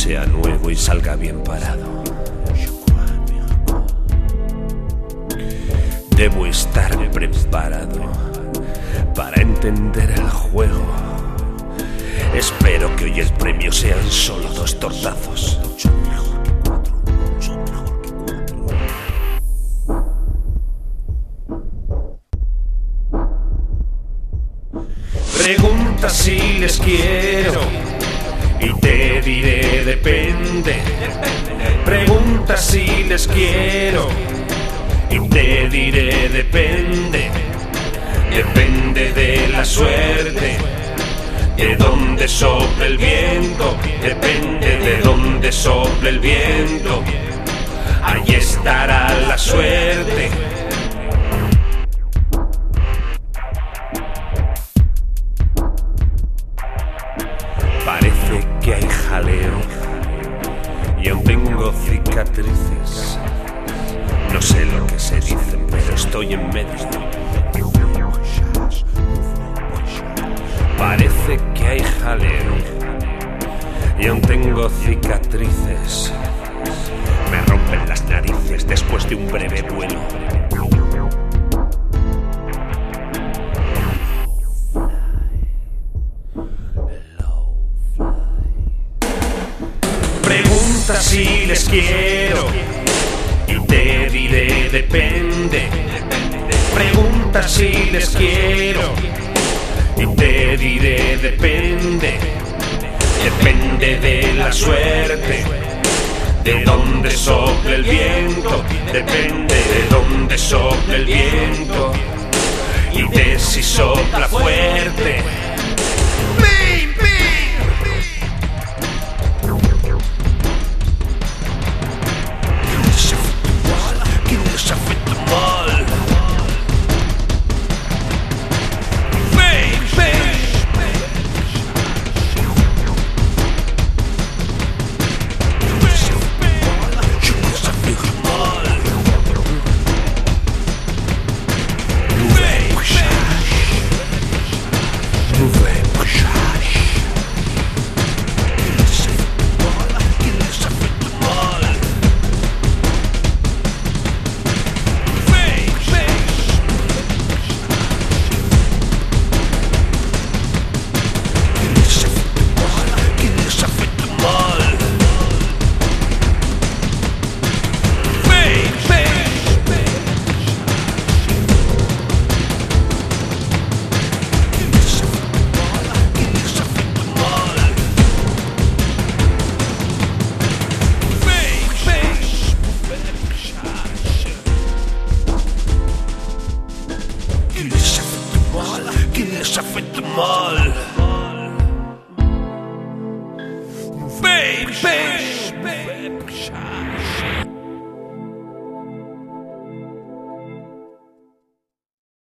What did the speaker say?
sea nuevo y salga bien parado. Debo estar preparado para entender el juego. Espero que hoy el premio sean solo 2 tortazos. Pregunta si les quiero y te diré depende. Pregunta si les quiero y te diré depende. Depende de la suerte, de dónde sopla el viento. Depende de dónde sopla el viento. Ahí estará la suerte. Parece que hay jaleo y aún tengo cicatrices. No sé lo que se dicen, pero estoy en medio. Parece que hay jaleo y aún tengo cicatrices. Me rompen las narices después de un breve vuelo. Pregunta si les quiero y te diré depende. Pregunta si les quiero y te diré depende. Depende de la suerte, de dónde sopla el viento. Depende de dónde sopla el viento y de si sopla fuerte. Ça fait de mal, baby.